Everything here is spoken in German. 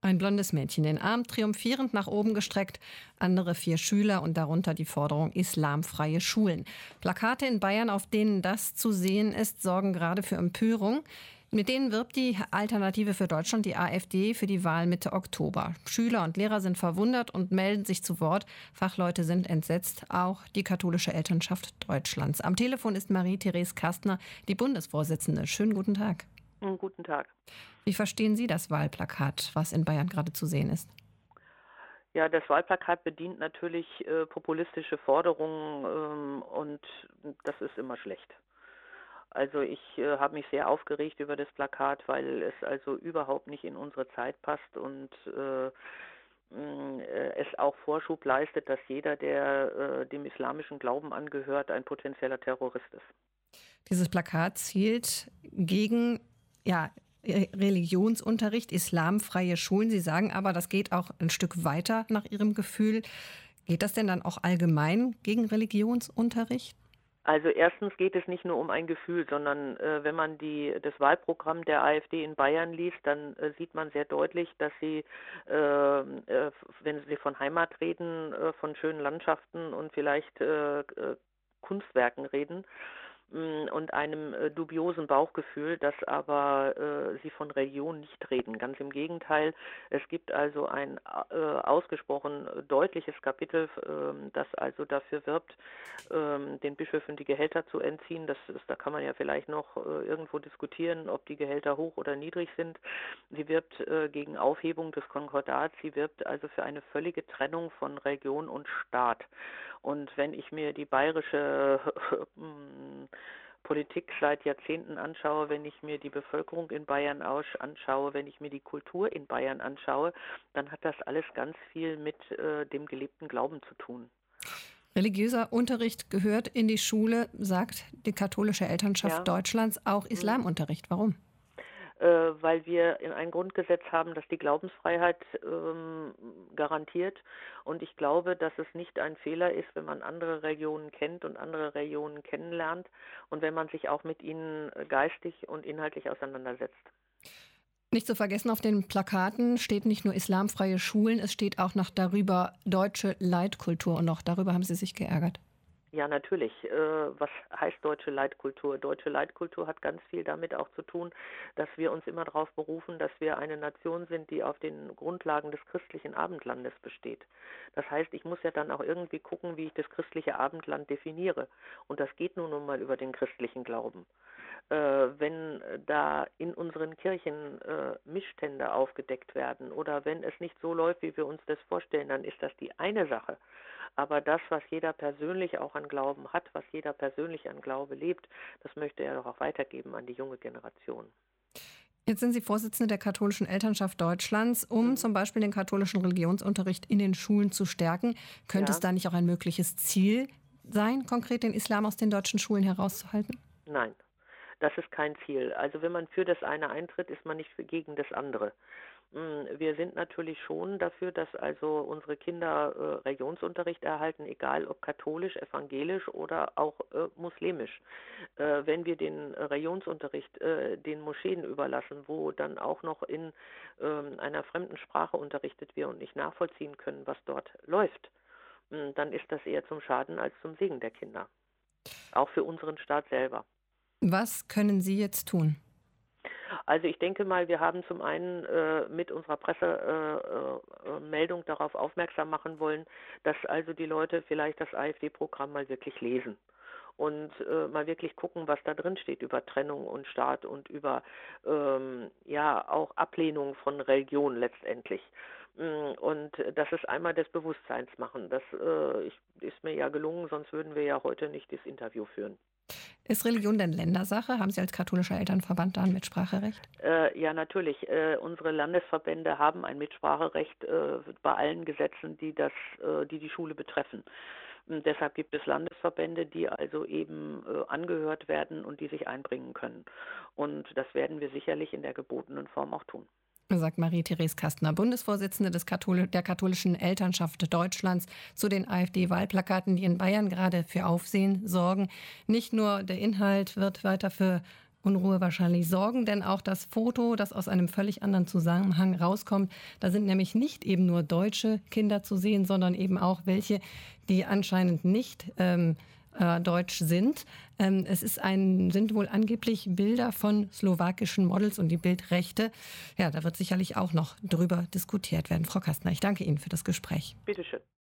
Ein blondes Mädchen, den Arm triumphierend nach oben gestreckt, andere 4 Schüler und darunter die Forderung islamfreie Schulen. Plakate in Bayern, auf denen das zu sehen ist, sorgen gerade für Empörung. Mit denen wirbt die Alternative für Deutschland, die AfD, für die Wahl Mitte Oktober. Schüler und Lehrer sind verwundert und melden sich zu Wort. Fachleute sind entsetzt, auch die katholische Elternschaft Deutschlands. Am Telefon ist Marie-Therese Kastner, die Bundesvorsitzende. Schönen guten Tag. Guten Tag. Wie verstehen Sie das Wahlplakat, was in Bayern gerade zu sehen ist? Ja, das Wahlplakat bedient natürlich populistische Forderungen und das ist immer schlecht. Also ich habe mich sehr aufgeregt über das Plakat, weil es also überhaupt nicht in unsere Zeit passt und es auch Vorschub leistet, dass jeder, der dem islamischen Glauben angehört, ein potenzieller Terrorist ist. Dieses Plakat zielt gegen Religionsunterricht, islamfreie Schulen. Sie sagen aber, das geht auch ein Stück weiter nach Ihrem Gefühl. Geht das denn dann auch allgemein gegen Religionsunterricht? Also erstens geht es nicht nur um ein Gefühl, sondern wenn man das Wahlprogramm der AfD in Bayern liest, dann sieht man sehr deutlich, dass sie, wenn sie von Heimat reden, von schönen Landschaften und vielleicht Kunstwerken reden und einem dubiosen Bauchgefühl, dass aber sie von Religion nicht reden. Ganz im Gegenteil, es gibt also ein ausgesprochen deutliches Kapitel, das also dafür wirbt, den Bischöfen die Gehälter zu entziehen. Da kann man ja vielleicht noch irgendwo diskutieren, ob die Gehälter hoch oder niedrig sind. Sie wirbt gegen Aufhebung des Konkordats, sie wirbt also für eine völlige Trennung von Religion und Staat. Und wenn ich mir die bayerische Politik seit Jahrzehnten anschaue, wenn ich mir die Bevölkerung in Bayern anschaue, wenn ich mir die Kultur in Bayern anschaue, dann hat das alles ganz viel mit dem gelebten Glauben zu tun. Religiöser Unterricht gehört in die Schule, sagt die katholische Elternschaft Deutschlands, auch Islamunterricht. Warum? Weil wir ein Grundgesetz haben, das die Glaubensfreiheit garantiert. Und ich glaube, dass es nicht ein Fehler ist, wenn man andere Religionen kennt und andere Religionen kennenlernt und wenn man sich auch mit ihnen geistig und inhaltlich auseinandersetzt. Nicht zu vergessen, auf den Plakaten steht nicht nur islamfreie Schulen, es steht auch noch darüber deutsche Leitkultur und auch darüber haben Sie sich geärgert. Ja, natürlich. Was heißt deutsche Leitkultur? Deutsche Leitkultur hat ganz viel damit auch zu tun, dass wir uns immer darauf berufen, dass wir eine Nation sind, die auf den Grundlagen des christlichen Abendlandes besteht. Das heißt, ich muss ja dann auch irgendwie gucken, wie ich das christliche Abendland definiere. Und das geht nun mal über den christlichen Glauben. Wenn da in unseren Kirchen Missstände aufgedeckt werden oder wenn es nicht so läuft, wie wir uns das vorstellen, dann ist das die eine Sache. Aber das, was jeder persönlich auch an Glauben hat, was jeder persönlich an Glaube lebt, das möchte er doch auch weitergeben an die junge Generation. Jetzt sind Sie Vorsitzende der katholischen Elternschaft Deutschlands, um zum Beispiel den katholischen Religionsunterricht in den Schulen zu stärken. Könnte es da nicht auch ein mögliches Ziel sein, konkret den Islam aus den deutschen Schulen herauszuhalten? Nein, das ist kein Ziel. Also wenn man für das eine eintritt, ist man nicht gegen das andere. Wir sind natürlich schon dafür, dass also unsere Kinder Religionsunterricht erhalten, egal ob katholisch, evangelisch oder auch muslimisch. Wenn wir den Religionsunterricht den Moscheen überlassen, wo dann auch noch in einer fremden Sprache unterrichtet wird und nicht nachvollziehen können, was dort läuft, dann ist das eher zum Schaden als zum Segen der Kinder. Auch für unseren Staat selber. Was können Sie jetzt tun? Also ich denke mal, wir haben zum einen mit unserer Pressemeldung darauf aufmerksam machen wollen, dass also die Leute vielleicht das AfD-Programm mal wirklich lesen und mal wirklich gucken, was da drin steht über Trennung und Staat und über auch Ablehnung von Religion letztendlich. Und das ist einmal des Bewusstseins machen. Das ist mir ja gelungen, sonst würden wir ja heute nicht das Interview führen. Ist Religion denn Ländersache? Haben Sie als katholischer Elternverband da ein Mitspracherecht? Ja, natürlich. Unsere Landesverbände haben ein Mitspracherecht bei allen Gesetzen, die Schule betreffen. Und deshalb gibt es Landesverbände, die also eben angehört werden und die sich einbringen können. Und das werden wir sicherlich in der gebotenen Form auch tun. Sagt Marie-Therese Kastner, Bundesvorsitzende der katholischen Elternschaft Deutschlands, zu den AfD-Wahlplakaten, die in Bayern gerade für Aufsehen sorgen. Nicht nur der Inhalt wird weiter für Unruhe wahrscheinlich sorgen, denn auch das Foto, das aus einem völlig anderen Zusammenhang rauskommt, da sind nämlich nicht eben nur deutsche Kinder zu sehen, sondern eben auch welche, die anscheinend nicht deutsch sind. Sind wohl angeblich Bilder von slowakischen Models und die Bildrechte. Ja, da wird sicherlich auch noch drüber diskutiert werden. Frau Kastner, ich danke Ihnen für das Gespräch. Bitte schön.